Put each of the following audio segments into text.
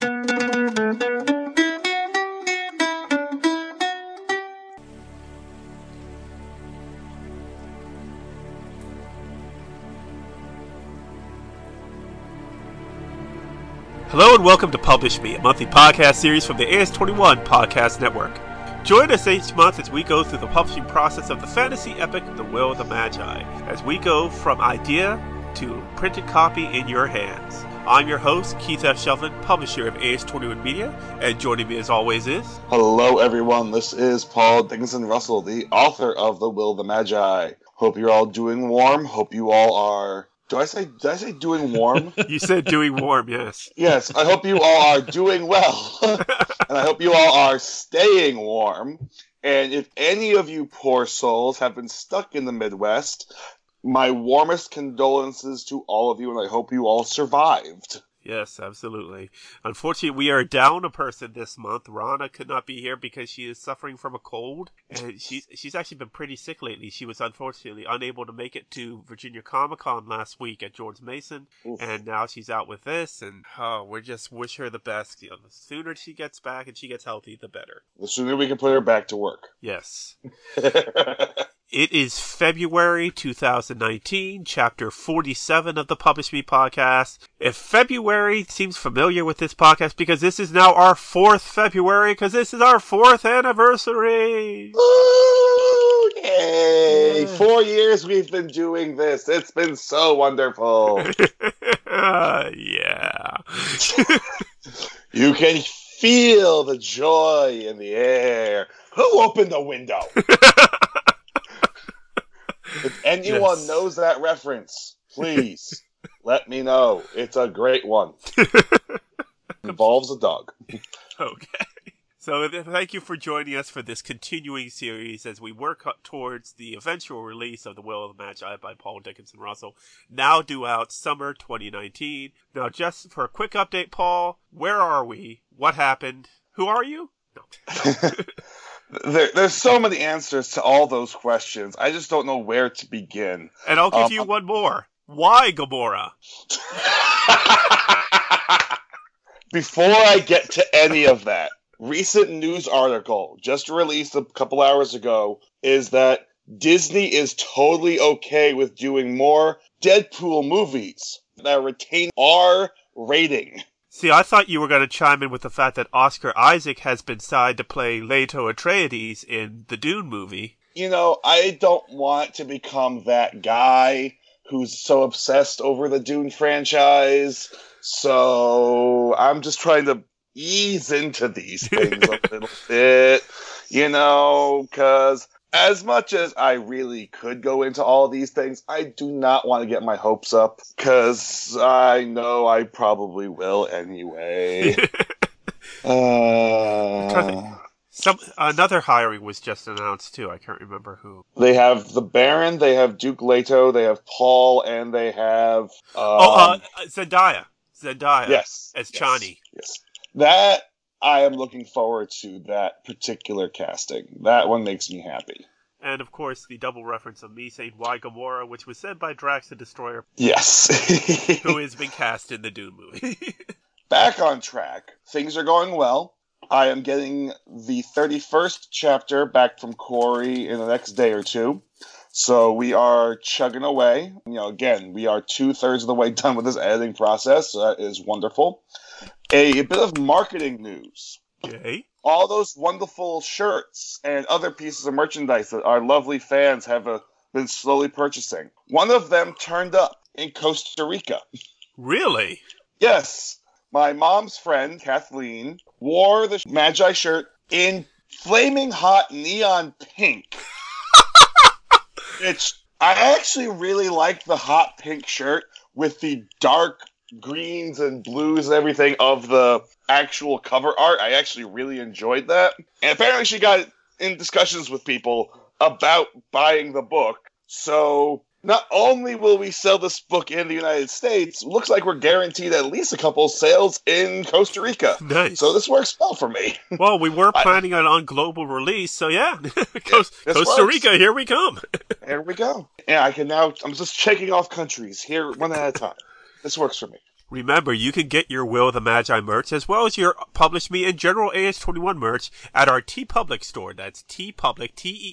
Hello and welcome to Publish Me, a monthly podcast series from the AS21 Podcast Network. Join us each month as we go through the publishing process of the fantasy epic The Will of the Magi, as we go from idea to printed copy in your hands. I'm your host, Keith F. Shelton, publisher of AS21 Media, and joining me as always is... Hello everyone, this is Paul Dickinson Russell, the author of The Will of the Magi. Hope you're all doing warm, hope you all are... Did I say doing warm? You said doing warm, yes. Yes, I hope you all are doing well. And I hope you all are staying warm. And if any of you poor souls have been stuck in the Midwest, my warmest condolences to all of you, and I hope you all survived. Yes, absolutely. Unfortunately, we are down a person this month. Rana could not be here because she is suffering from a cold, and she's actually been pretty sick lately. She was unfortunately unable to make it to Virginia Comic-Con last week at George Mason, and now she's out with this, and we just wish her the best. You know, the sooner she gets back and she gets healthy, the better. The sooner we can put her back to work. Yes. It is February 2019, chapter 47 of the Publish Me podcast. If February seems familiar with this podcast, because this is now our 4th February, because this is our 4th anniversary. Ooh, yay! Yeah. 4 years we've been doing this. It's been so wonderful. Yeah. You can feel the joy in the air. Who opened the window? If anyone knows that reference, please let me know. It's a great one. Involves a dog. Okay. So thank you for joining us for this continuing series as we work towards the eventual release of The Will of the Magi by Paul Dickinson Russell, now due out summer 2019. Now, just for a quick update, Paul, where are we? What happened? Who are you? No. There's so many answers to all those questions. I just don't know where to begin. And I'll give you one more. Why Gamora? Before I get to any of that, recent news article just released a couple hours ago is that Disney is totally okay with doing more Deadpool movies that retain R rating. See, I thought you were going to chime in with the fact that Oscar Isaac has been signed to play Leto Atreides in the Dune movie. You know, I don't want to become that guy who's so obsessed over the Dune franchise, so I'm just trying to ease into these things a little bit, you know, because as much as I really could go into all these things, I do not want to get my hopes up, because I know I probably will anyway. Another hiring was just announced, too. I can't remember who. They have the Baron, they have Duke Leto, they have Paul, and they have... Zendaya. Yes. As Chani. Yes. That... I am looking forward to that particular casting. That one makes me happy. And, of course, the double reference of me saying why Gamora, which was said by Drax the Destroyer. Yes. Who has been cast in the Dune movie. Back on track. Things are going well. I am getting the 31st chapter back from Corey in the next day or two. So we are chugging away. You know, again, we are 2/3 of the way done with this editing process. So that is wonderful. A bit of marketing news. Okay. All those wonderful shirts and other pieces of merchandise that our lovely fans have been slowly purchasing. One of them turned up in Costa Rica. Really? Yes. My mom's friend, Kathleen, wore the Magi shirt in flaming hot neon pink. I actually really liked the hot pink shirt with the dark greens and blues and everything of the actual cover art. I actually really enjoyed that. And apparently she got in discussions with people about buying the book. So not only will we sell this book in the United States, looks like we're guaranteed at least a couple sales in Costa Rica. Nice. So this works well for me. Well, we were planning on global release, so yeah. Costa Rica, here we come. Here we go. Yeah, I'm just checking off countries here one at a time. This works for me. Remember, you can get your Will of the Magi merch as well as your Publish Me and general AS21 merch at our TeePublic store. That's TeePublic,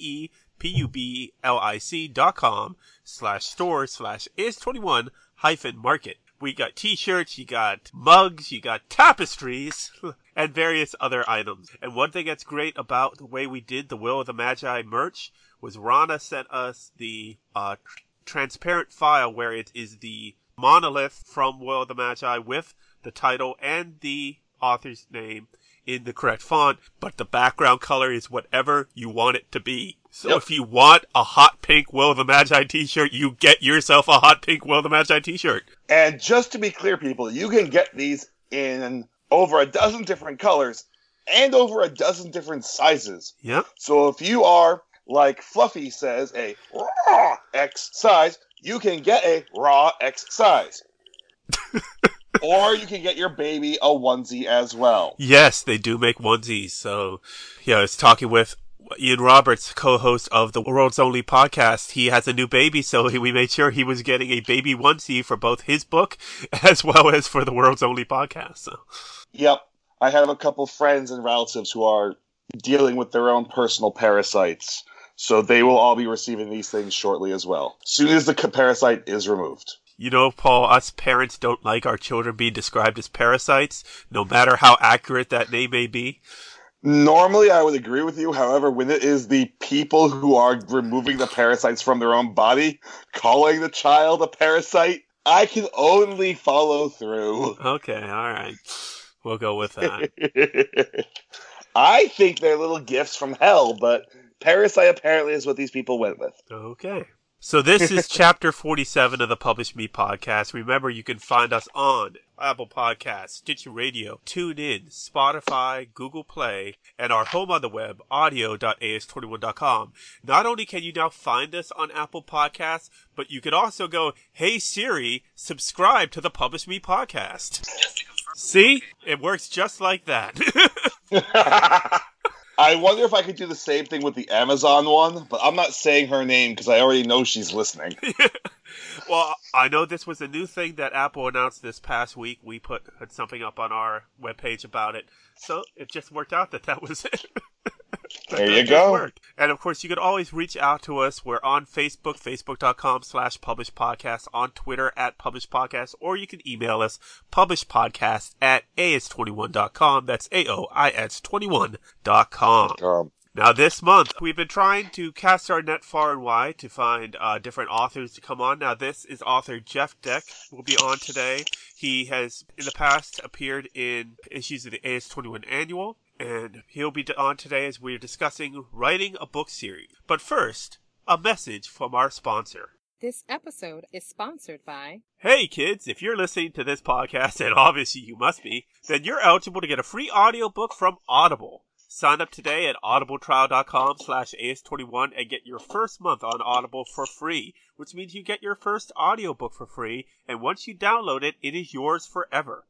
TeePublic.com/store/AS21-market. We got t-shirts, you got mugs, you got tapestries, and various other items. And one thing that's great about the way we did the Will of the Magi merch was Rana sent us the transparent file where it is the monolith from Will of the Magi with the title and the author's name in the correct font, but the background color is whatever you want it to be. So if you want a hot pink Will of the Magi t-shirt, you get yourself a hot pink Will of the Magi t-shirt. And just to be clear, people, you can get these in over a dozen different colors and over a dozen different sizes. Yep. So if you are, like Fluffy says, a raw X size, you can get a raw X size. Or you can get your baby a onesie as well. Yes, they do make onesies. So, yeah, I was talking with Ian Roberts, co-host of the World's Only podcast. He has a new baby, so we made sure he was getting a baby onesie for both his book as well as for the World's Only podcast. So. Yep. I have a couple friends and relatives who are dealing with their own personal parasites, so they will all be receiving these things shortly as well, as soon as the parasite is removed. You know, Paul, us parents don't like our children being described as parasites, no matter how accurate that name may be. Normally, I would agree with you. However, when it is the people who are removing the parasites from their own body, calling the child a parasite, I can only follow through. Okay, all right. We'll go with that. I think they're little gifts from hell, but parasite apparently is what these people went with. Okay. So this is chapter 47 of the Publish Me podcast. Remember, you can find us on Apple Podcasts, Stitcher Radio, TuneIn, Spotify, Google Play, and our home on the web, audio.as21.com. Not only can you now find us on Apple Podcasts, but you can also go, "Hey Siri, subscribe to the Publish Me podcast." See? It works just like that. I wonder if I could do the same thing with the Amazon one, but I'm not saying her name because I already know she's listening. Well, I know this was a new thing that Apple announced this past week. We put something up on our webpage about it. So it just worked out that was it. There you go. Worked. And of course, you can always reach out to us. We're on Facebook, facebook.com/publishpodcast, on Twitter @publishpodcast, or you can email us, publishpodcast@as21.com. That's AOIS21.com. Now, this month, we've been trying to cast our net far and wide to find different authors to come on. Now, this is author Jeff Deck will be on today. He has, in the past, appeared in issues of the AS21 Annual, and he'll be on today as we're discussing writing a book series. But first, a message from our sponsor. This episode is sponsored by... Hey kids, if you're listening to this podcast, and obviously you must be, then you're eligible to get a free audiobook from Audible. Sign up today at audibletrial.com/AS21 and get your first month on Audible for free, which means you get your first audiobook for free, and once you download it, it is yours forever.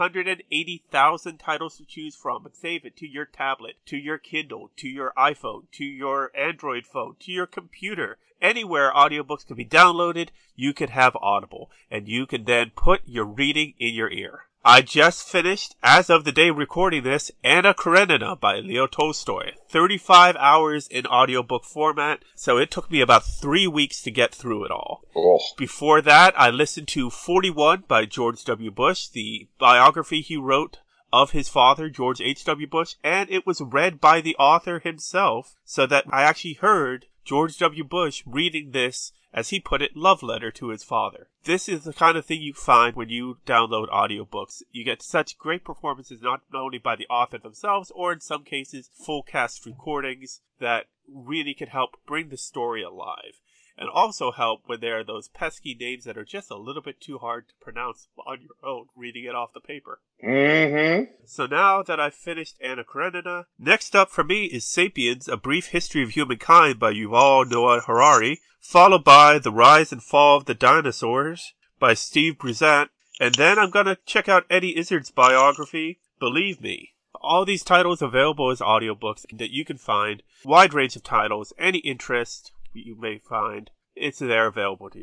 180,000 titles to choose from, and save it to your tablet, to your Kindle, to your iPhone, to your Android phone, to your computer. Anywhere audiobooks can be downloaded, you can have Audible, and you can then put your reading in your ear. I just finished, as of the day recording this, Anna Karenina by Leo Tolstoy. 35 hours in audiobook format, so it took me about 3 weeks to get through it all. Oh. Before that, I listened to 41 by George W. Bush, the biography he wrote of his father, George H.W. Bush, and it was read by the author himself, so that I actually heard George W. Bush reading this, as he put it, love letter to his father. This is the kind of thing you find when you download audiobooks. You get such great performances not only by the author themselves, or in some cases, full cast recordings that really can help bring the story alive. And also help when there are those pesky names that are just a little bit too hard to pronounce on your own, reading it off the paper. Mm-hmm. So now that I've finished Anna Karenina, next up for me is Sapiens, A Brief History of Humankind by Yuval Noah Harari, followed by The Rise and Fall of the Dinosaurs by Steve Bruzant, and then I'm going to check out Eddie Izzard's biography, Believe Me. All these titles available as audiobooks that you can find, wide range of titles, any interest you may find, it's there available to you.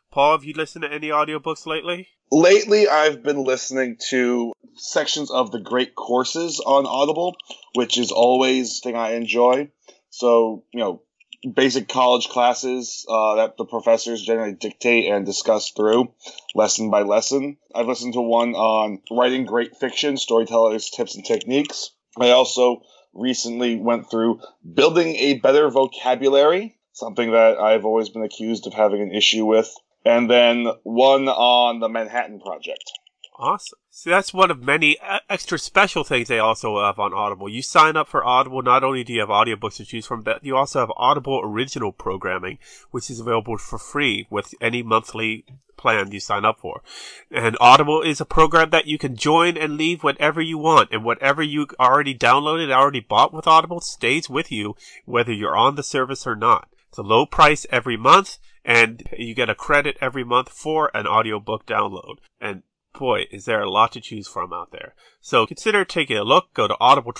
Paul, have you listened to any audiobooks lately? Lately, I've been listening to sections of the Great Courses on Audible, which is always a thing I enjoy. So, basic college classes that the professors generally dictate and discuss through lesson by lesson. I've listened to one on writing great fiction, storytellers' tips and techniques. I also recently went through building a better vocabulary, something that I've always been accused of having an issue with. And then one on the Manhattan Project. Awesome. See, that's one of many extra special things they also have on Audible. You sign up for Audible, not only do you have audiobooks to choose from, but you also have Audible original programming, which is available for free with any monthly plan you sign up for. And Audible is a program that you can join and leave whenever you want, and whatever you already downloaded, already bought with Audible stays with you, whether you're on the service or not. It's a low price every month, and you get a credit every month for an audiobook download. And boy, is there a lot to choose from out there. So consider taking a look. Go to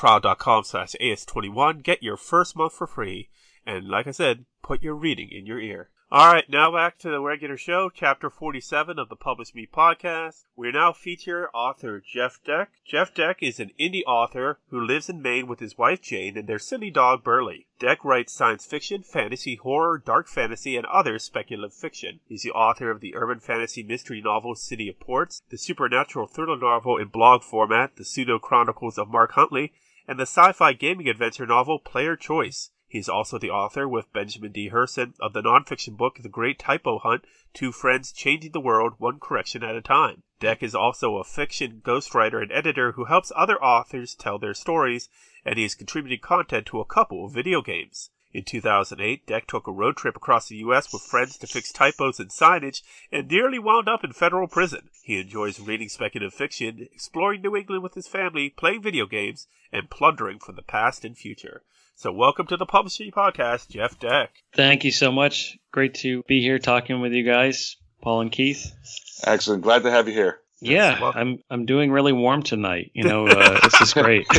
audibletrial.com/AS21. Get your first month for free. And like I said, put your reading in your ear. All right, now back to the regular show, Chapter 47 of the Publish Me podcast. We now feature author Jeff Deck. Jeff Deck is an indie author who lives in Maine with his wife Jane and their silly dog Burley. Deck writes science fiction, fantasy, horror, dark fantasy, and other speculative fiction. He's the author of the urban fantasy mystery novel City of Ports, the supernatural thriller novel in blog format, The Pseudo Chronicles of Mark Huntley, and the sci-fi gaming adventure novel Player Choice. He's also the author, with Benjamin D. Herson, of the nonfiction book The Great Typo Hunt, Two Friends Changing the World One Correction at a Time. Deck is also a fiction ghostwriter and editor who helps other authors tell their stories, and he has contributed content to a couple of video games. In 2008, Deck took a road trip across the U.S. with friends to fix typos in signage and nearly wound up in federal prison. He enjoys reading speculative fiction, exploring New England with his family, playing video games, and plundering from the past and future. So welcome to the Publishing Podcast, Jeff Deck. Thank you so much. Great to be here talking with you guys, Paul and Keith. Excellent. Glad to have you here. Yeah, Yes, I'm doing really warm tonight. This is great.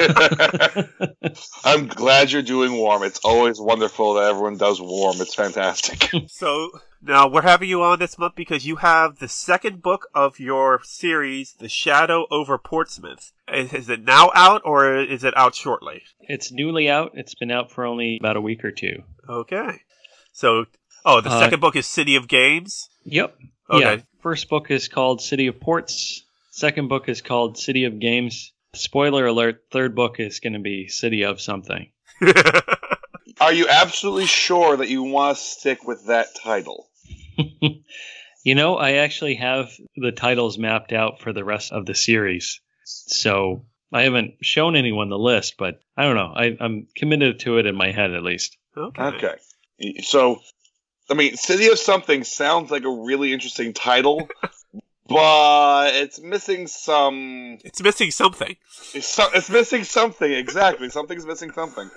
I'm glad you're doing warm. It's always wonderful that everyone does warm. It's fantastic. So now we're having you on this month because you have the second book of your series, The Shadow over Portsmouth. Is it now out or is it out shortly? It's newly out. It's been out for only about a week or two. Okay. So, the second book is City of Games? Yep. Okay. Yeah. First book is called City of Ports. Second book is called City of Games. Spoiler alert, third book is going to be City of something. Are you absolutely sure that you want to stick with that title? I actually have the titles mapped out for the rest of the series. So I haven't shown anyone the list, but I don't know. I'm committed to it in my head, at least. Okay. So, City of Something sounds like a really interesting title, but it's missing some... It's missing something. It's missing something, exactly. Something's missing something.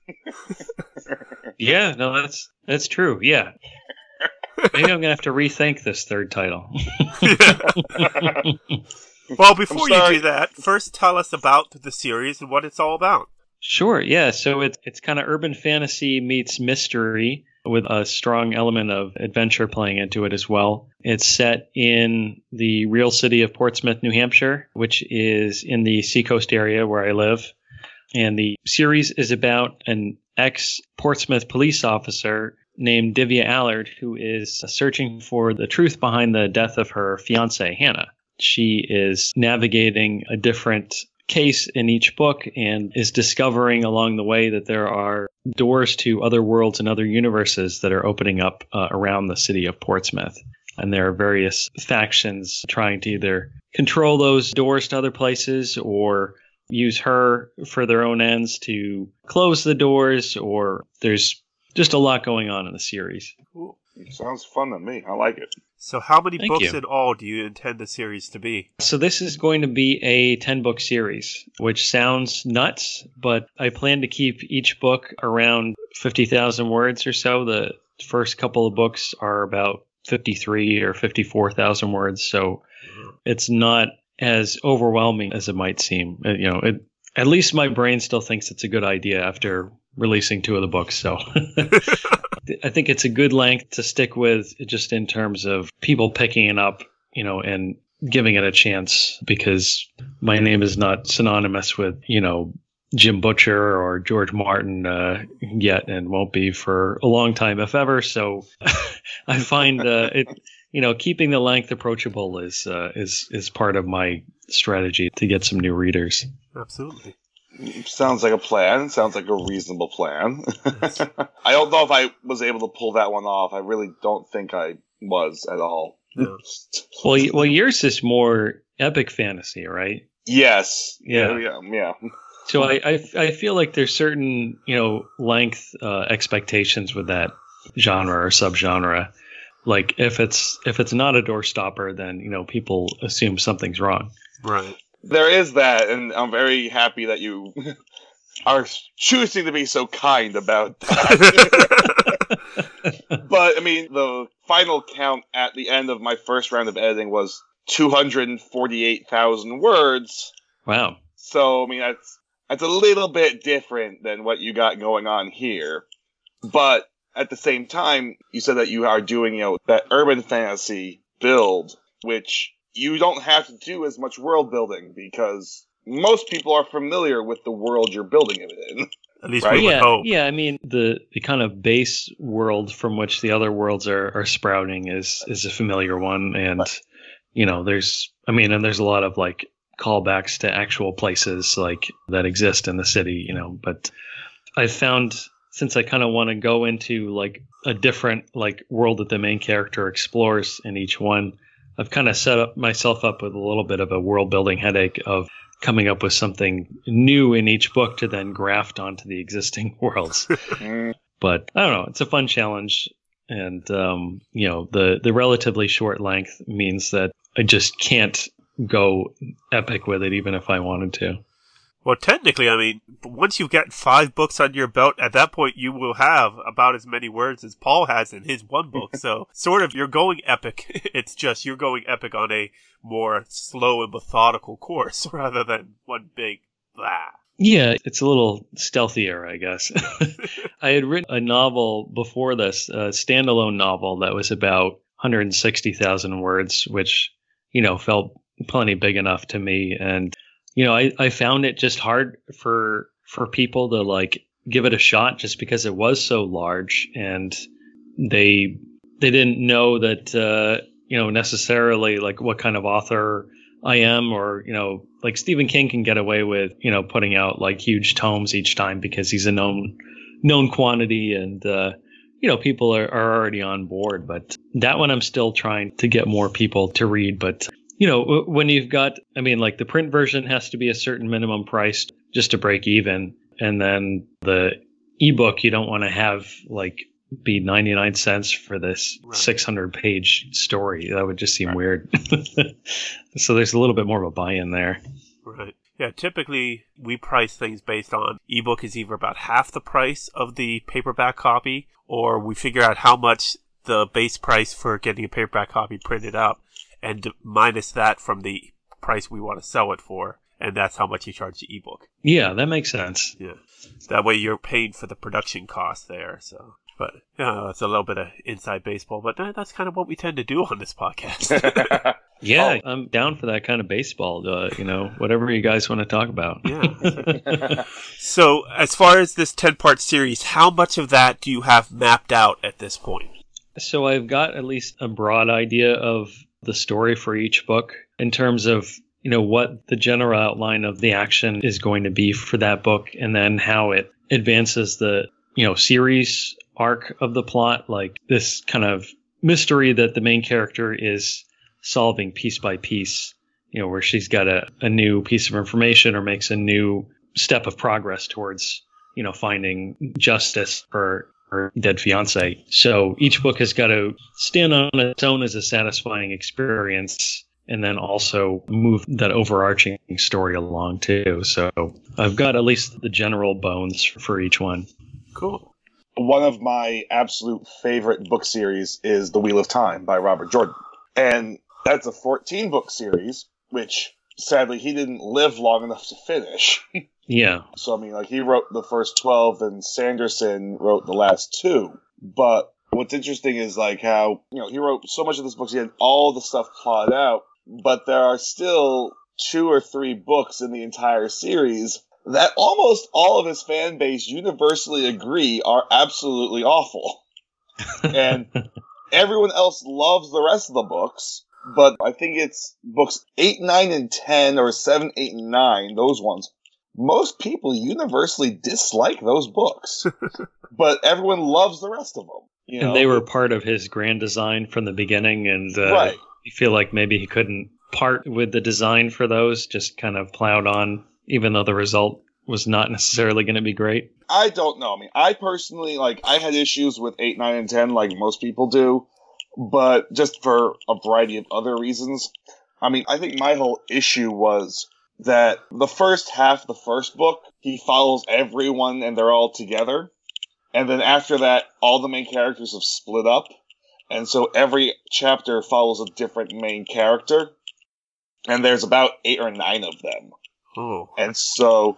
Yeah, no, that's true, yeah. Maybe I'm going to have to rethink this third title. Well, before you do that, first tell us about the series and what it's all about. Sure, yeah. So it's kind of urban fantasy meets mystery with a strong element of adventure playing into it as well. It's set in the real city of Portsmouth, New Hampshire, which is in the seacoast area where I live. And the series is about an ex-Portsmouth police officer named Divya Allard, who is searching for the truth behind the death of her fiancée, Hannah. She is navigating a different case in each book and is discovering along the way that there are doors to other worlds and other universes that are opening up around the city of Portsmouth. And there are various factions trying to either control those doors to other places or use her for their own ends to close the doors, or there's just a lot going on in the series. Cool. It sounds fun to me. I like it. So how many Thank books you. in all do you intend the series to be? So this is going to be a 10-book series, which sounds nuts, but I plan to keep each book around 50,000 words or so. The first couple of books are about 53 or 54,000 words, so it's not as overwhelming as it might seem. At least my brain still thinks it's a good idea after releasing 2 of the books. So I think it's a good length to stick with, just in terms of people picking it up, and giving it a chance, because my name is not synonymous with, Jim Butcher or George Martin yet, and won't be for a long time, if ever. So I find it, keeping the length approachable is part of my strategy to get some new readers. Absolutely. Sounds like a plan. Sounds like a reasonable plan. I don't know if I was able to pull that one off. I really don't think I was at all. No. Well, yours is more epic fantasy, right? Yes. Yeah. So I feel like there's certain, length expectations with that genre or subgenre. Like if it's not a doorstopper, then, people assume something's wrong. Right. There is that, and I'm very happy that you are choosing to be so kind about that. But, I mean, the final count at the end of my first round of editing was 248,000 words. Wow. So, I mean, that's a little bit different than what you got going on here. But at the same time, you said that you are doing, that urban fantasy build, which you don't have to do as much world building, because most people are familiar with the world you're building it in. At least right? we would hope. Yeah, I mean, the kind of base world from which the other worlds are sprouting is a familiar one. And, there's a lot of like callbacks to actual places like that exist in the city, but I've found, since I kind of want to go into like a different like world that the main character explores in each one, I've kind of set myself up with a little bit of a world building headache of coming up with something new in each book to then graft onto the existing worlds. But I don't know, it's a fun challenge. And, the relatively short length means that I just can't go epic with it, even if I wanted to. Well, technically, I mean, once you get 5 books under your belt, at that point you will have about as many words as Paul has in his one book. So, sort of, you're going epic. It's just you're going epic on a more slow and methodical course rather than one big blah. Yeah, it's a little stealthier, I guess. I had written a novel before this, a standalone novel that was about 160,000 words, which, felt plenty big enough to me. And I found it just hard for people to like give it a shot, just because it was so large, and they didn't know that necessarily like what kind of author I am, or like Stephen King can get away with putting out like huge tomes each time because he's a known quantity, and people are already on board. But that one I'm still trying to get more people to read, but. When you've got, like the print version has to be a certain minimum price just to break even. And then the ebook, you don't want to have like be 99 cents for this 600-page story. That would just seem weird. So there's a little bit more of a buy-in there. Right. Yeah, typically we price things based on ebook is either about half the price of the paperback copy, or we figure out how much the base price for getting a paperback copy printed up, and minus that from the price we want to sell it for, and that's how much you charge the ebook. Yeah, that makes sense. Yeah, that way you're paying for the production cost there. So, but it's a little bit of inside baseball, but that's kind of what we tend to do on this podcast. Yeah, I'm down for that kind of baseball. Whatever you guys want to talk about. Yeah. So, as far as this 10-part series, how much of that do you have mapped out at this point? So I've got at least a broad idea of the story for each book in terms of, what the general outline of the action is going to be for that book, and then how it advances the, series arc of the plot, like this kind of mystery that the main character is solving piece by piece, where she's got a new piece of information or makes a new step of progress towards, finding justice for her dead fiance. So each book has got to stand on its own as a satisfying experience, and then also move that overarching story along too. So I've got at least the general bones for each one. Cool. One of my absolute favorite book series is The Wheel of Time by Robert Jordan. And that's a 14-book series, which sadly he didn't live long enough to finish. Yeah. So, I mean, like, he wrote the first 12, and Sanderson wrote the last 2. But what's interesting is, like, how, he wrote so much of this book, he had all the stuff plotted out, but there are still 2 or 3 books in the entire series that almost all of his fan base universally agree are absolutely awful. And everyone else loves the rest of the books, but I think it's books 8, 9, and 10, or 7, 8, and 9, those ones. Most people universally dislike those books, but everyone loves the rest of them. And they were part of his grand design from the beginning, and right. You feel like maybe he couldn't part with the design for those, just kind of plowed on, even though the result was not necessarily going to be great. I don't know. I mean, I personally, I had issues with 8, 9, and 10, like most people do, but just for a variety of other reasons. I mean, I think my whole issue was that the first half of the first book, he follows everyone and they're all together. And then after that, all the main characters have split up. And so every chapter follows a different main character. And there's about 8 or 9 of them. Oh. And so,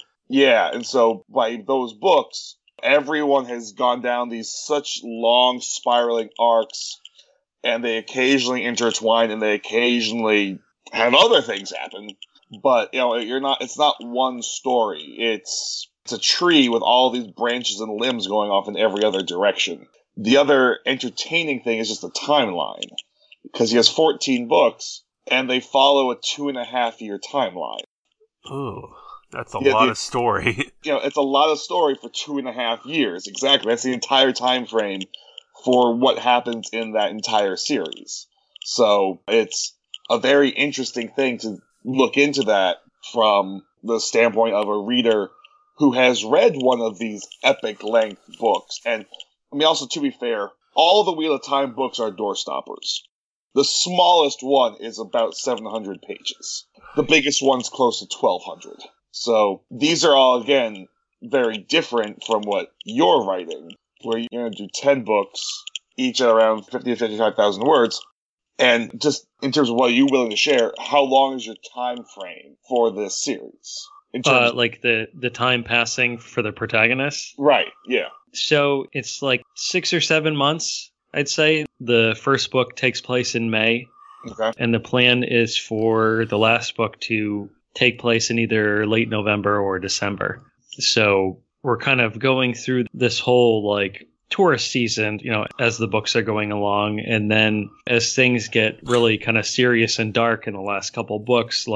by those books, everyone has gone down these such long spiraling arcs, and they occasionally intertwine, and they occasionally have other things happen. But, it's not one story. It's a tree with all these branches and limbs going off in every other direction. The other entertaining thing is just the timeline, because he has 14 books, and they follow a 2.5-year timeline. Oh, that's a lot of story. It's a lot of story for 2.5 years. Exactly. That's the entire time frame for what happens in that entire series. So it's a very interesting thing to look into that from the standpoint of a reader who has read one of these epic length books. And I mean, also, to be fair, all the Wheel of Time books are doorstoppers. The smallest one is about 700 pages. The biggest one's close to 1,200. So these are all, again, very different from what you're writing, where you're going to do 10 books, each at around 50 to 55,000 words. And just in terms of what you're willing to share, how long is your time frame for this series? Like the time passing for the protagonist? Right, yeah. So it's like 6 or 7 months, I'd say. The first book takes place in May. Okay. And the plan is for the last book to take place in either late November or December. So we're kind of going through this whole tourist season, as the books are going along. And then as things get really kind of serious and dark in the last couple books,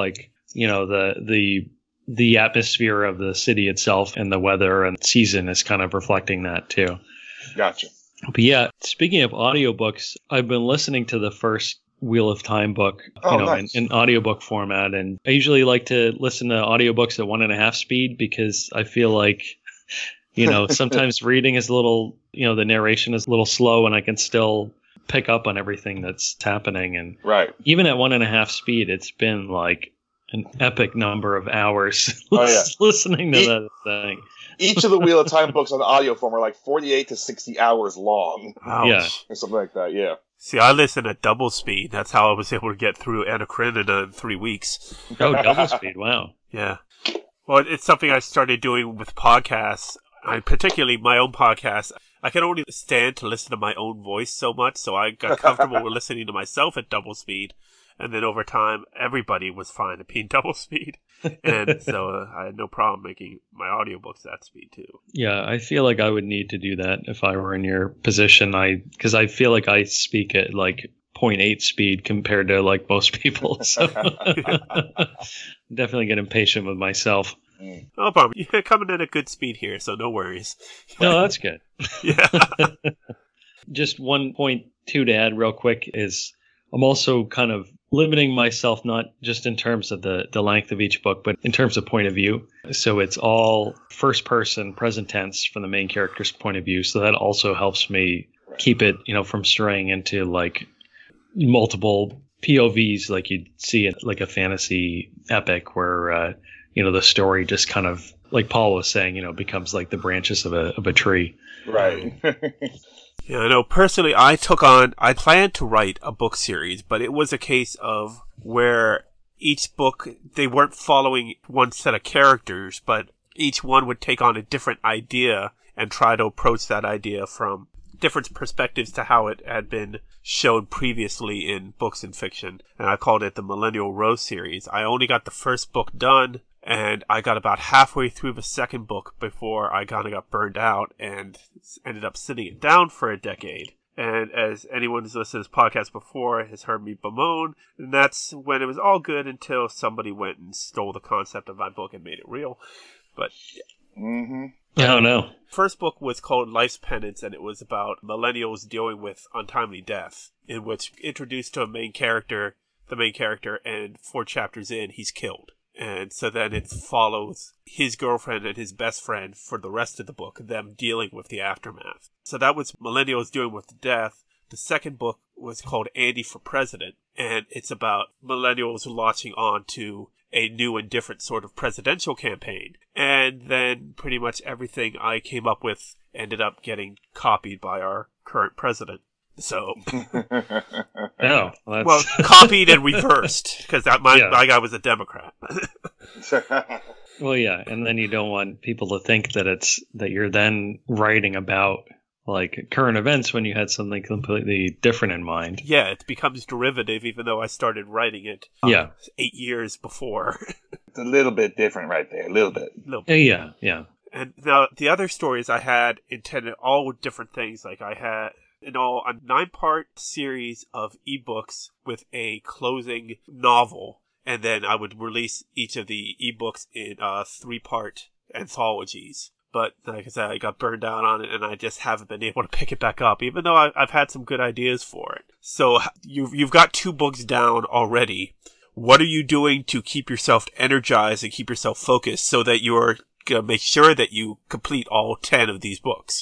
the atmosphere of the city itself and the weather and season is kind of reflecting that too. Gotcha. But yeah, speaking of audiobooks, I've been listening to the first Wheel of Time book, nice. in audiobook format. And I usually like to listen to audiobooks at 1.5 speed because I feel like, sometimes reading is a little, the narration is a little slow and I can still pick up on everything that's happening. And right. Even at 1.5 speed, it's been like an epic number of hours listening to that thing. Each of the Wheel of Time books on audio form are 48 to 60 hours long. Ouch. Yeah. Or something like that, yeah. See, I listen at double speed. That's how I was able to get through Anna Karenina in 3 weeks. Oh, double speed. Wow. Yeah. Well, it's something I started doing with podcasts. Particularly my own podcast. I can only stand to listen to my own voice so much, so I got comfortable with listening to myself at double speed. And then over time, everybody was fine at being double speed. And so I had no problem making my audiobooks that speed too. Yeah, I feel like I would need to do that if I were in your position. Because I feel like I speak at 0.8 speed compared to most people. So definitely get impatient with myself. No problem. You're coming at a good speed here, so no worries. No, that's good. Yeah. Just one point to add real quick is I'm also kind of limiting myself not just in terms of the length of each book, but in terms of point of view. So it's all first person, present tense from the main character's point of view. So that also helps me keep it, from straying into multiple POVs like you'd see in a fantasy epic where, the story just kind of, like Paul was saying, becomes like the branches of a tree. Right. Yeah, I know. Personally, I planned to write a book series, but it was a case of where each book, they weren't following one set of characters, but each one would take on a different idea and try to approach that idea from different perspectives to how it had been shown previously in books and fiction. And I called it the Millennial Rose series. I only got the first book done, and I got about halfway through the second book before I kind of got burned out and ended up sitting it down for a decade. And as anyone who's listened to this podcast before has heard me bemoan, and that's when it was all good until somebody went and stole the concept of my book and made it real. But yeah. Mm-hmm. I don't know. First book was called Life's Penance, and it was about millennials dealing with untimely death, in which introduced to the main character, and 4 chapters in, he's killed. And so then it follows his girlfriend and his best friend for the rest of the book, them dealing with the aftermath. So that was millennials dealing with the death. The second book was called Andy for President, and it's about millennials latching on to a new and different sort of presidential campaign. And then pretty much everything I came up with ended up getting copied by our current president. So, Oh, that's... well, copied and reversed, because my guy was a Democrat. Well, yeah, and then you don't want people to think that you're then writing about like current events when you had something completely different in mind. Yeah, it becomes derivative, even though I started writing it 8 years before. It's a little bit different right there, a little bit. Yeah. And now the other stories I had intended all different things. Like I had in all a 9-part series of ebooks with a closing novel, and then I would release each of the ebooks in 3-part anthologies. But like I said, I got burned out on it, and I just haven't been able to pick it back up, even though I've had some good ideas for it. So you've got 2 books down already. What are you doing to keep yourself energized and keep yourself focused so that you're going to make sure that you complete all 10 of these books?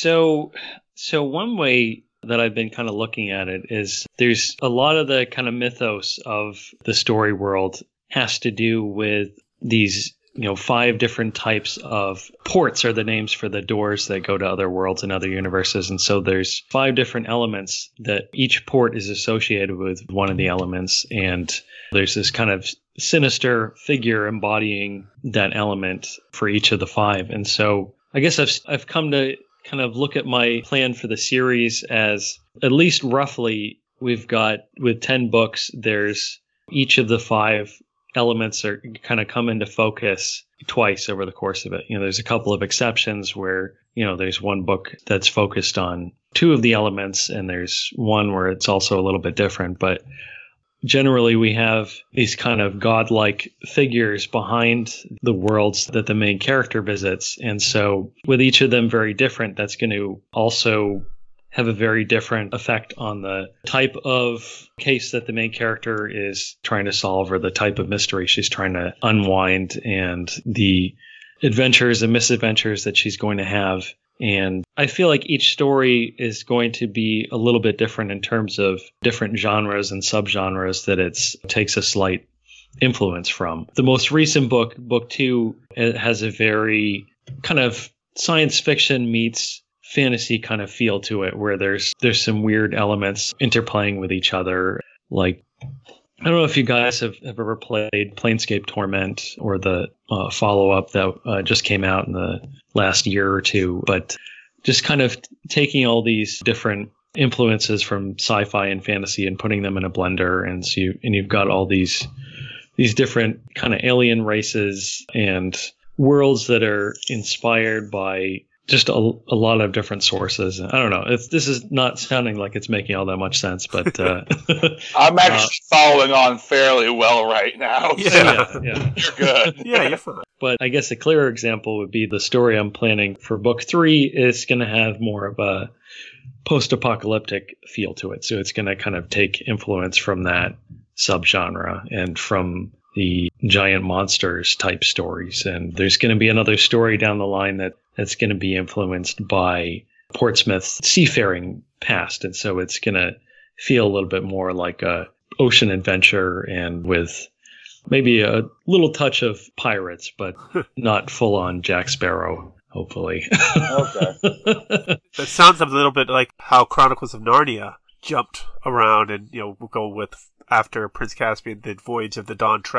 So one way that I've been kind of looking at it is there's a lot of the kind of mythos of the story world has to do with these, 5 different types of ports are the names for the doors that go to other worlds and other universes. And so there's 5 different elements that each port is associated with one of the elements. And there's this kind of sinister figure embodying that element for each of the 5. And so I guess I've come to kind of look at my plan for the series as at least roughly we've got with 10 books, there's each of the 5 elements are kind of come into focus twice over the course of it. There's a couple of exceptions where, there's one book that's focused on 2 of the elements and there's one where it's also a little bit different. But generally we have these kind of godlike figures behind the worlds that the main character visits. And so with each of them very different, that's going to also have a very different effect on the type of case that the main character is trying to solve or the type of mystery she's trying to unwind and the adventures and misadventures that she's going to have. And I feel like each story is going to be a little bit different in terms of different genres and subgenres that it takes a slight influence from. The most recent book, book 2, it has a very kind of science fiction meets fantasy kind of feel to it, where there's some weird elements interplaying with each other. Like, I don't know if you guys have ever played Planescape Torment or the follow-up that just came out in the last year or 2, but just kind of taking all these different influences from sci-fi and fantasy and putting them in a blender, and so you've got all these different kind of alien races and worlds that are inspired by just a lot of different sources. I don't know. This is not sounding like it's making all that much sense, but I'm actually following on fairly well right now. Yeah. You're good. Yeah, you're fine. But I guess a clearer example would be the story I'm planning for book 3 is going to have more of a post-apocalyptic feel to it. So it's going to kind of take influence from that subgenre and from the giant monsters type stories. And there's going to be another story down the line that's going to be influenced by Portsmouth's seafaring past. And so it's going to feel a little bit more like a ocean adventure and with maybe a little touch of pirates, but not full on Jack Sparrow, hopefully. Okay. That sounds a little bit like how Chronicles of Narnia jumped around and, we'll go with after Prince Caspian, the Voyage of the Dawn Treader.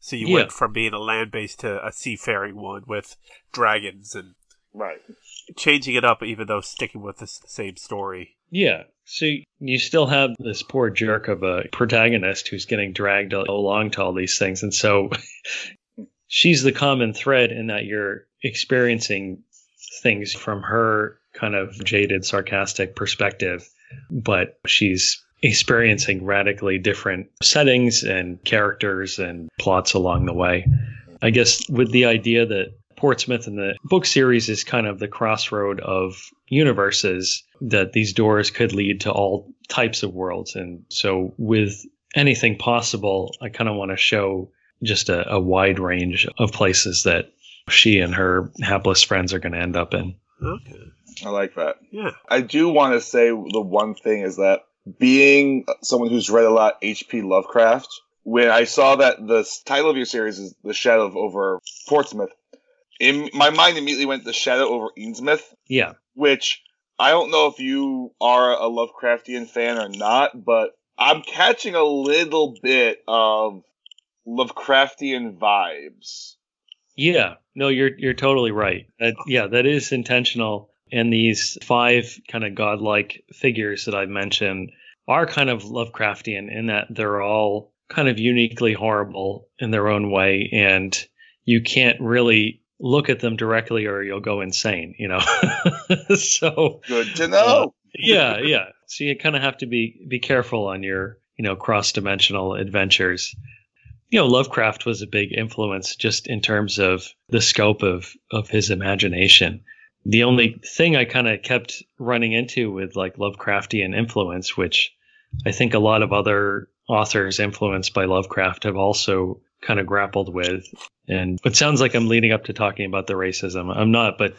So you went from being a land-based to a seafaring one with dragons and Right. changing it up, even though sticking with the same story. Yeah. So you still have this poor jerk of a protagonist who's getting dragged along to all these things. And so she's the common thread in that you're experiencing things from her kind of jaded, sarcastic perspective, but she's experiencing radically different settings and characters and plots along the way. I guess with the idea that Portsmouth in the book series is kind of the crossroad of universes, that these doors could lead to all types of worlds. And so with anything possible, I kind of want to show just a wide range of places that she and her hapless friends are going to end up in. Okay. I like that. Yeah. I do want to say the one thing is that being someone who's read a lot H.P. Lovecraft, when I saw that the title of your series is The Shadow over Portsmouth, in my mind immediately went The Shadow over Innsmouth. Yeah. Which I don't know if you are a Lovecraftian fan or not, but I'm catching a little bit of Lovecraftian vibes. Yeah. No, you're totally right. That is intentional. And these 5 kind of godlike figures that I've mentioned are kind of Lovecraftian in that they're all kind of uniquely horrible in their own way, and you can't really look at them directly or you'll go insane, So good to know. Yeah. So you kind of have to be careful on your, cross-dimensional adventures. Lovecraft was a big influence just in terms of the scope of his imagination. The only thing I kind of kept running into with like Lovecraftian influence, which I think a lot of other authors influenced by Lovecraft have also kind of grappled with. And it sounds like I'm leading up to talking about the racism. I'm not, but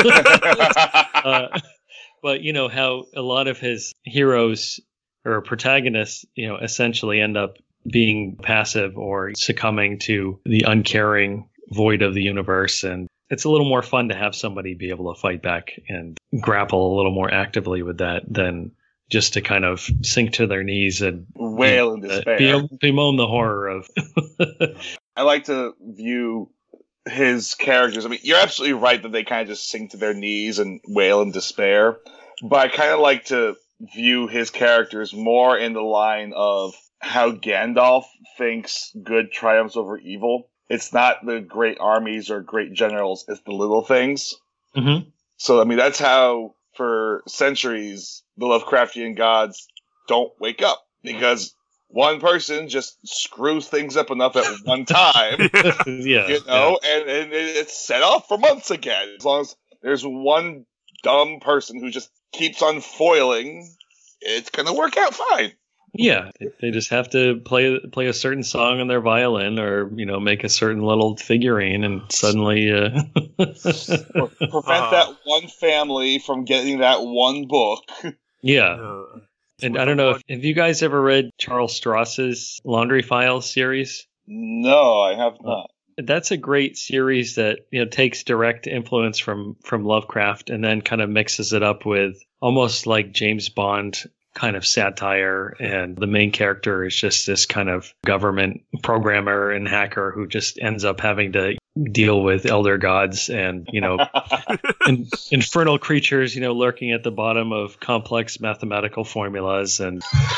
but how a lot of his heroes or protagonists, essentially end up being passive or succumbing to the uncaring void of the universe. And it's a little more fun to have somebody be able to fight back and grapple a little more actively with that than just to kind of sink to their knees and wail in despair. Bemoan the horror of. I like to view his characters. I mean, you're absolutely right that they kind of just sink to their knees and wail in despair. But I kind of like to view his characters more in the line of how Gandalf thinks good triumphs over evil. It's not the great armies or great generals, it's the little things. Mm-hmm. So, I mean, that's how, for centuries, the Lovecraftian gods don't wake up. Because one person just screws things up enough at one time, and it's set off for months again. As long as there's one dumb person who just keeps on foiling, it's going to work out fine. Yeah, they just have to play a certain song on their violin, or make a certain little figurine, and suddenly prevent that one family from getting that one book. Yeah, and I don't know if you guys ever read Charles Stross's Laundry Files series. No, I have not. That's a great series that takes direct influence from Lovecraft and then kind of mixes it up with almost like James Bond kind of satire, and the main character is just this kind of government programmer and hacker who just ends up having to deal with elder gods and infernal creatures lurking at the bottom of complex mathematical formulas, and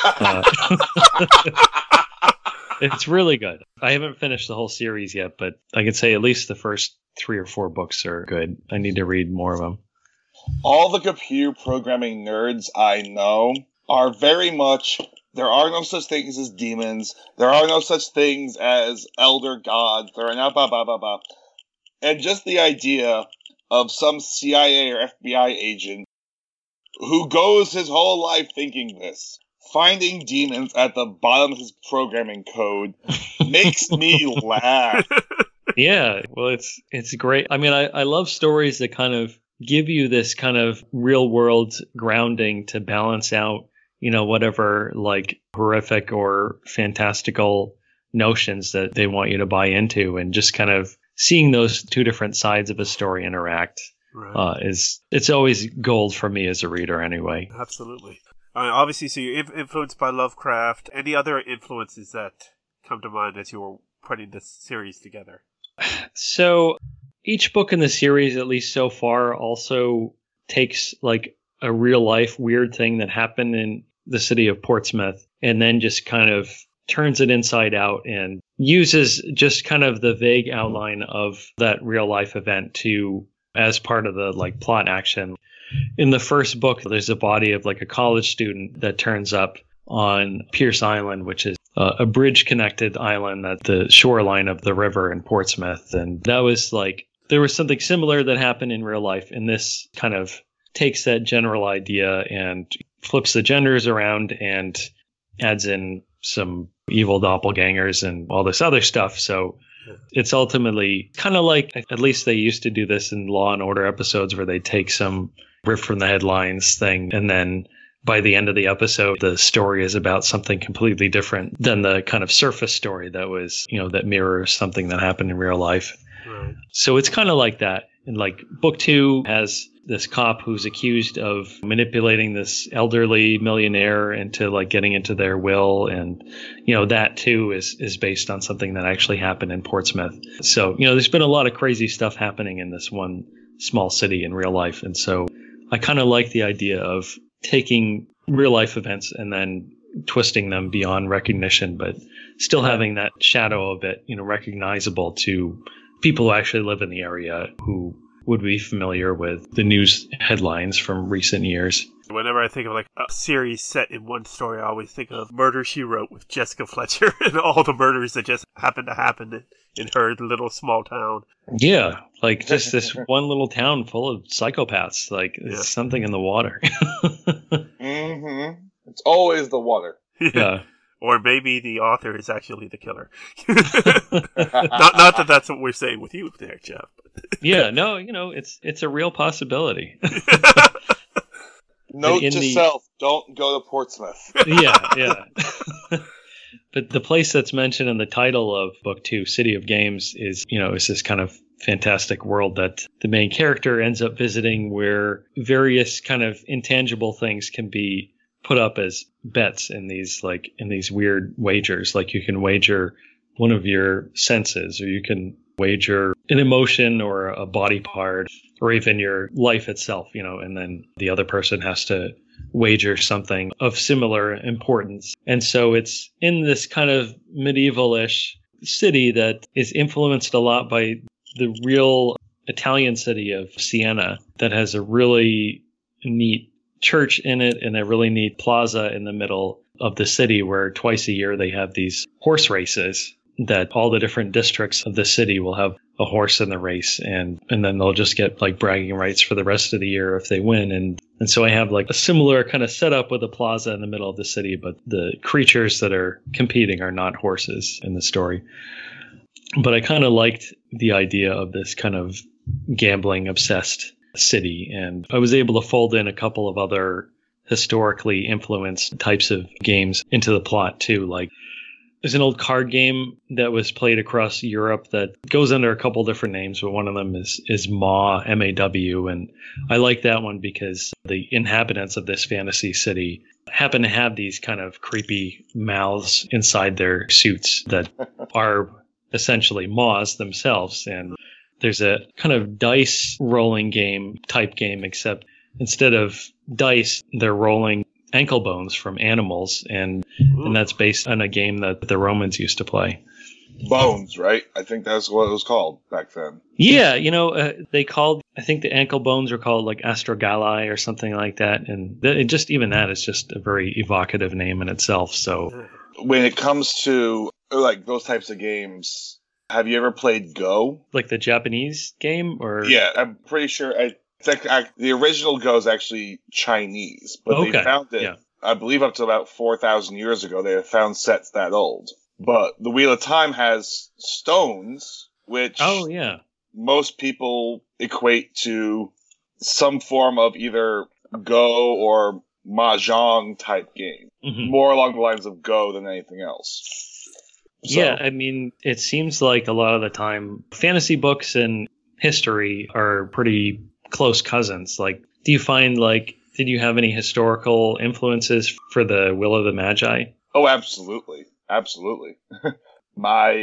it's really good. I haven't finished the whole series yet, but I could say at least the first 3 or 4 books are good. I need to read more of them. All the computer programming nerds I know are very much, there are no such things as demons, there are no such things as elder gods, there are not blah, blah, blah, blah. And just the idea of some CIA or FBI agent who goes his whole life thinking this, finding demons at the bottom of his programming code, makes me laugh. Yeah, well, it's great. I mean, I love stories that kind of give you this kind of real world grounding to balance out whatever like horrific or fantastical notions that they want you to buy into, and just kind of seeing those 2 different sides of a story interact it's always gold for me as a reader anyway. Absolutely. Obviously, so you're influenced by Lovecraft. Any other influences that come to mind as you were putting this series together? So each book in the series, at least so far, also takes like a real life weird thing that happened in the city of Portsmouth and then just kind of turns it inside out and uses just kind of the vague outline of that real life event to as part of the like plot action. In the first book, there's a body of like a college student that turns up on Pierce Island, which is a bridge connected island at the shoreline of the river in Portsmouth. And that was like, there was something similar that happened in real life. And this kind of takes that general idea and flips the genders around and adds in some evil doppelgangers and all this other stuff. So it's ultimately kind of like, at least they used to do this in Law and Order episodes where they take some riff from the headlines thing. And then by the end of the episode, the story is about something completely different than the kind of surface story that was, that mirrors something that happened in real life. Right. So it's kind of like that. And like book 2 has this cop who's accused of manipulating this elderly millionaire into like getting into their will. And, that too is based on something that actually happened in Portsmouth. So, there's been a lot of crazy stuff happening in this one small city in real life. And so I kind of like the idea of taking real life events and then twisting them beyond recognition, but still having that shadow of it, recognizable to people who actually live in the area who would be familiar with the news headlines from recent years. Whenever I think of like a series set in one story, I always think of Murder, She Wrote with Jessica Fletcher and all the murders that just happened to happen in her little small town. Yeah, like just this one little town full of psychopaths. Like there's something in the water. Mm-hmm. It's always the water. Yeah. Or maybe the author is actually the killer. not that that's what we're saying with you there, Jeff. Yeah, no, it's a real possibility. Note to self, don't go to Portsmouth. Yeah. But the place that's mentioned in the title of book 2, City of Games, is this kind of fantastic world that the main character ends up visiting where various kind of intangible things can be put up as bets in these weird wagers. Like you can wager one of your senses, or you can wager an emotion or a body part, or even your life itself, and then the other person has to wager something of similar importance. And so it's in this kind of medieval-ish city that is influenced a lot by the real Italian city of Siena that has a really neat church in it and a really neat plaza in the middle of the city where twice a year they have these horse races that all the different districts of the city will have a horse in the race, and then they'll just get like bragging rights for the rest of the year if they win. And so I have like a similar kind of setup with a plaza in the middle of the city, but the creatures that are competing are not horses in the story. But I kind of liked the idea of this kind of gambling obsessed city, and I was able to fold in a couple of other historically influenced types of games into the plot too. Like there's an old card game that was played across Europe that goes under a couple different names, but one of them is Maw, M-A-W. And I like that one because the inhabitants of this fantasy city happen to have these kind of creepy mouths inside their suits that are essentially maws themselves. And there's a kind of dice rolling game type game, except instead of dice, they're rolling ankle bones from animals, and that's based on a game that the Romans used to play. Bones, right? I think that's what it was called back then. Yeah, I think the ankle bones are called like astrogali or something like that, and that is just a very evocative name in itself. So when it comes to like those types of games, have you ever played Go? Like the Japanese game, or yeah, I'm pretty sure. The original Go is actually Chinese, but they found it, I believe, up to about 4,000 years ago. They have found sets that old. But the Wheel of Time has stones, which most people equate to some form of either Go or Mahjong type game. Mm-hmm. More along the lines of Go than anything else. So. Yeah, I mean, it seems like a lot of the time fantasy books and history are pretty close cousins. Like, do you find did you have any historical influences for the Will of the Magi? Oh, absolutely. Absolutely. My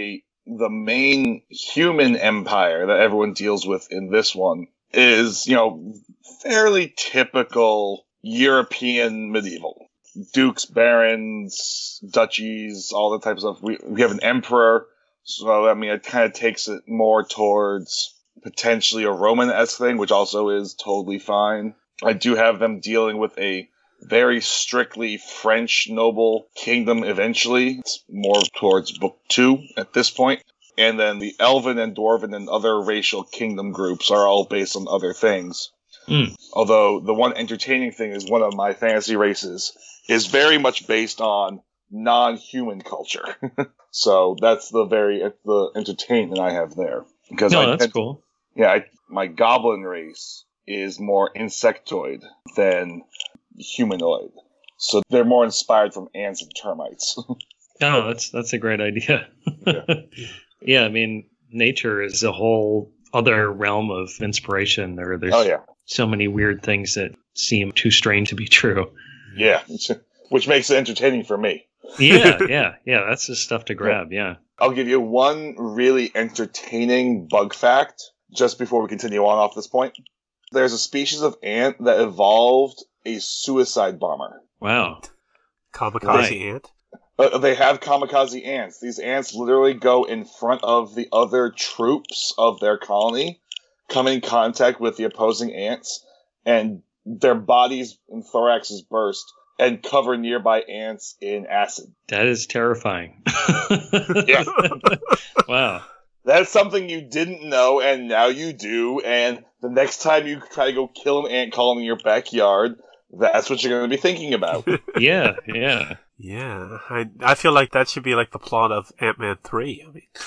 the main human empire that everyone deals with in this one is, fairly typical European medieval. Dukes, barons, duchies, all the types of stuff. We have an emperor, so it kind of takes it more towards potentially a Roman-esque thing, which also is totally fine. I do have them dealing with a very strictly French noble kingdom eventually. It's more towards book 2 at this point. And then the Elven and Dwarven and other racial kingdom groups are all based on other things. Although the one entertaining thing is one of my fantasy races is very much based on non-human culture. So that's the entertainment I have there. Because that's cool. My goblin race is more insectoid than humanoid. So they're more inspired from ants and termites. Oh, that's a great idea. Yeah. Yeah, nature is a whole other realm of inspiration. There's so many weird things that seem too strange to be true. Yeah, which makes it entertaining for me. Yeah, that's the stuff to grab, yeah. I'll give you one really entertaining bug fact just before we continue on off this point. There's a species of ant that evolved a suicide bomber. Wow. Kamikaze ant? They have kamikaze ants. These ants literally go in front of the other troops of their colony, come in contact with the opposing ants, and their bodies and thoraxes burst and cover nearby ants in acid. That is terrifying. Yeah. Wow. That's something you didn't know, and now you do, and the next time you try to go kill an ant colony in your backyard, that's what you're going to be thinking about. Yeah. Yeah, I feel like that should be like the plot of Ant-Man 3.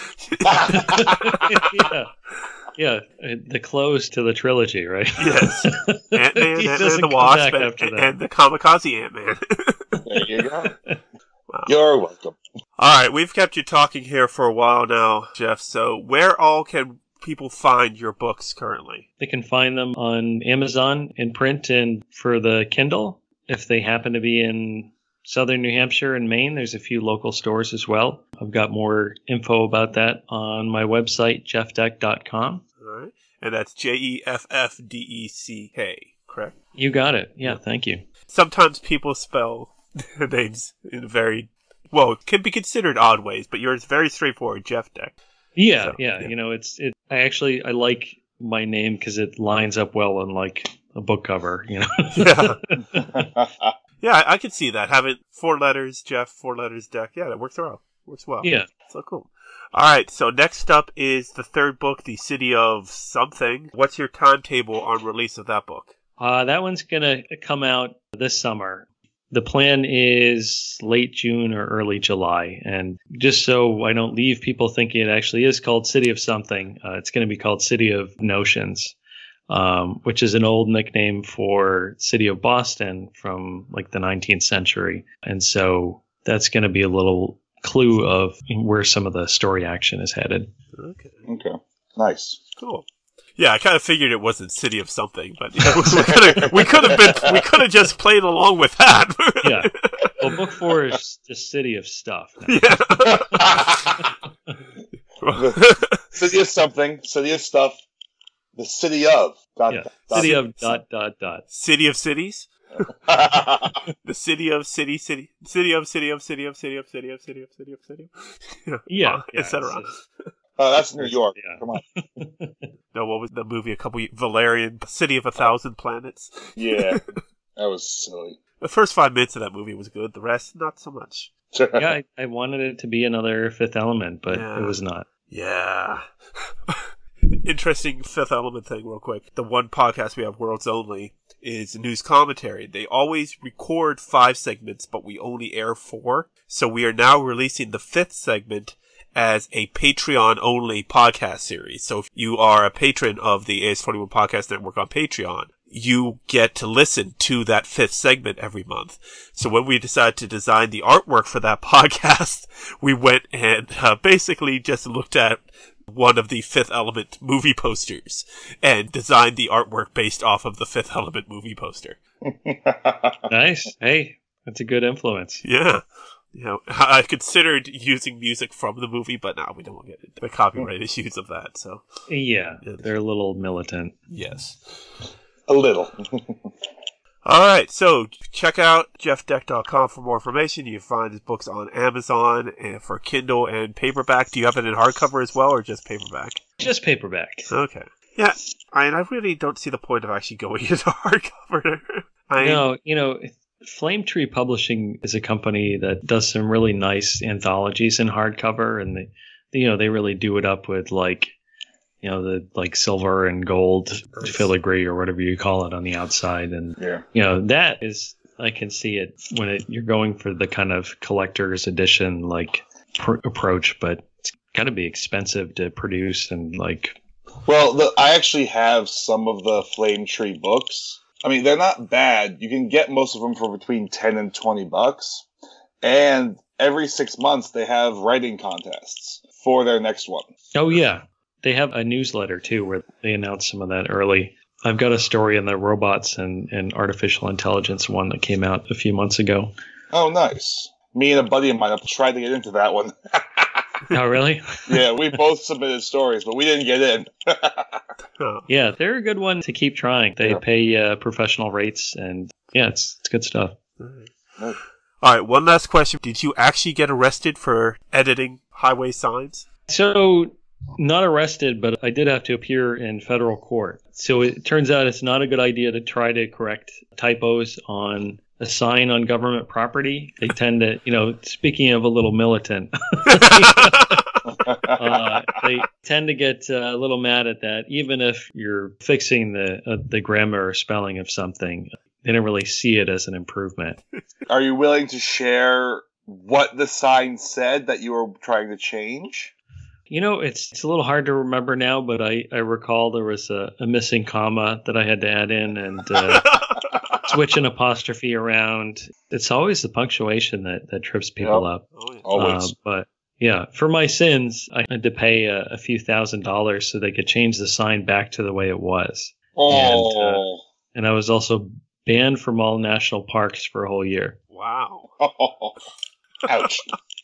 Yeah, the close to the trilogy, right? Yes. Ant-Man, Ant-Man the Wasp, and the Kamikaze Ant-Man. There you go. Wow. You're welcome. All right, we've kept you talking here for a while now, Jeff, so where all can people find your books currently? They can find them on Amazon in print, and for the Kindle, if they happen to be in Southern New Hampshire and Maine, there's a few local stores as well. I've got more info about that on my website, jeffdeck.com. All right. And that's JEFFDECK, correct? You got it. Yeah, thank you. Sometimes people spell names in very, it can be considered odd ways, but yours is very straightforward, Jeff Deck. Yeah. I like my name because it lines up well on like a book cover, Yeah. Yeah, I could see that. Having 4 letters, Jeff, 4 letters, Deck. Yeah, that works well. Yeah. So cool. All right, so next up is the third book, The City of Something. What's your timetable on release of that book? That one's going to come out this summer. The plan is late June or early July. And just so I don't leave people thinking it actually is called City of Something, it's going to be called City of Notions. Which is an old nickname for City of Boston from like the 19th century. And so that's going to be a little clue of where some of the story action is headed. Okay. Nice. Cool. Yeah, I kind of figured it wasn't City of Something, but we could have just played along with that. Yeah. Well, book 4 is the City of Stuff. Yeah. City of Something, City of Stuff. The city of. City of ... City of cities? The city of city. City of. Yeah. Etc. Oh, that's New York. Yeah. Come on. No, what was the movie Valerian, City of 1,000 Planets? Yeah. That was silly. The first 5 minutes of that movie was good. The rest, not so much. Yeah, I wanted it to be another Fifth Element, but it was not. Yeah. Interesting Fifth Element thing real quick. The one podcast we have, Worlds Only, is News Commentary. They always record 5 segments, but we only air 4. So we are now releasing the 5th segment as a Patreon-only podcast series. So if you are a patron of the AS21 Podcast Network on Patreon, you get to listen to that 5th segment every month. So when we decided to design the artwork for that podcast, we went and basically just looked at one of the Fifth Element movie posters and designed the artwork based off of the Fifth Element movie poster. Nice. Hey, that's a good influence. Yeah. I considered using music from the movie, but no, we don't want to get into the copyright issues of that. So yeah, they're a little militant. Yes. A little. All right, so check out jeffdeck.com for more information. You can find his books on Amazon and for Kindle and paperback. Do you have it in hardcover as well, or just paperback? Just paperback. Okay. Yeah, I really don't see the point of actually going into hardcover. Flame Tree Publishing is a company that does some really nice anthologies in hardcover, and they really do it up with the silver and gold filigree or whatever you call it on the outside, and that is, I can see it when you're going for the kind of collector's edition approach, but it's got to be expensive to produce and Well, I actually have some of the Flame Tree books. I mean, they're not bad. You can get most of them for between $10 and $20, and every 6 months they have writing contests for their next one. Oh yeah. They have a newsletter, too, where they announce some of that early. I've got a story in the robots and artificial intelligence one that came out a few months ago. Oh, nice. Me and a buddy of mine have tried to get into that one. Oh, really? Yeah, we both submitted stories, but we didn't get in. Yeah, they're a good one to keep trying. They pay professional rates, and yeah, it's good stuff. All right, one last question. Did you actually get arrested for editing highway signs? So... Not arrested, but I did have to appear in federal court. So it turns out it's not a good idea to try to correct typos on a sign on government property. They tend to, speaking of a little militant, they tend to get a little mad at that, even if you're fixing the grammar or spelling of something. They don't really see it as an improvement. Are you willing to share what the sign said that you were trying to change? It's a little hard to remember now, but I recall there was a missing comma that I had to add in and switch an apostrophe around. It's always the punctuation that trips people up. Always. But yeah, for my sins, I had to pay a few $1,000s so they could change the sign back to the way it was. Oh. And I was also banned from all national parks for a whole year. Wow. Ouch.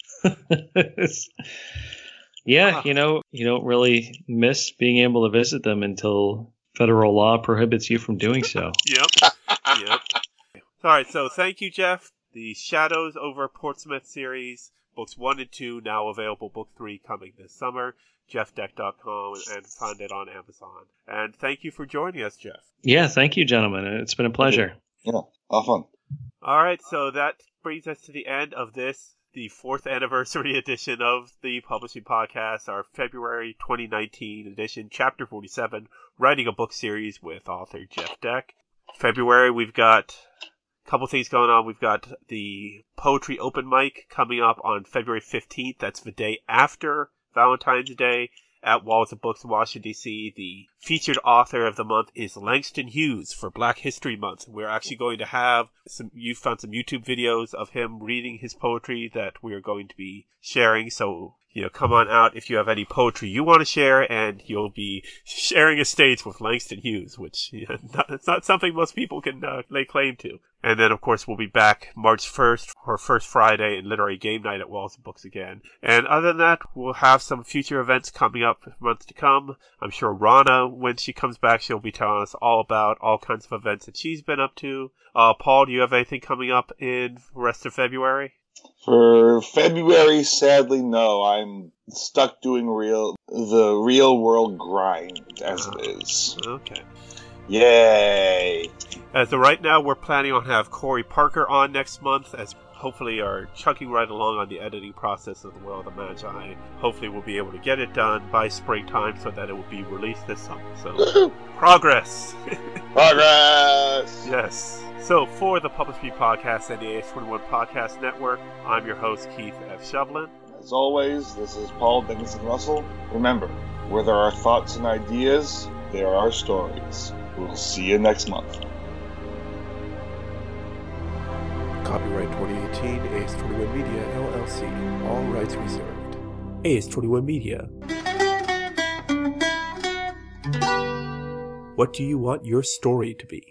Yeah, you don't really miss being able to visit them until federal law prohibits you from doing so. Yep. All right, so thank you, Jeff. The Shadows over Portsmouth series, books 1 and 2, now available. Book 3 coming this summer. JeffDeck.com, and find it on Amazon. And thank you for joining us, Jeff. Yeah, thank you, gentlemen. It's been a pleasure. Yeah, all fun. All right, so that brings us to the end of the 4th anniversary edition of the Publishing Podcast, our February 2019 edition, Chapter 47, Writing a Book Series with author Jeff Deck. February, we've got a couple things going on. We've got the Poetry Open Mic coming up on February 15th. That's the day after Valentine's Day at Walls of Books in Washington, D.C. The featured author of the month is Langston Hughes for Black History Month. We're actually going to have you found some YouTube videos of him reading his poetry that we are going to be sharing. So, come on out if you have any poetry you want to share, and you'll be sharing a stage with Langston Hughes, which it's not something most people can lay claim to. And then, of course, we'll be back March 1st for First Friday and Literary Game Night at Walls of Books again. And other than that, we'll have some future events coming up for months to come. I'm sure Rana, when she comes back, she'll be telling us all about all kinds of events that she's been up to. Paul, do you have anything coming up in the rest of February? For February, sadly, no. I'm stuck doing the real world grind, as it is. Okay. Yay! As of right now, we're planning on have Corey Parker on next month, as hopefully are chugging right along on the editing process of The World of Magi. Hopefully we'll be able to get it done by springtime so that it will be released this summer. So, progress! Progress! Yes. So, for the Publishing Podcast and the AS21 Podcast Network, I'm your host, Keith F. Shovlin. As always, this is Paul Dickinson Russell. Remember, where there are thoughts and ideas, there are stories. We'll see you next month. Copyright 2018 AS21 Media, LLC. All rights reserved. AS21 Media. What do you want your story to be?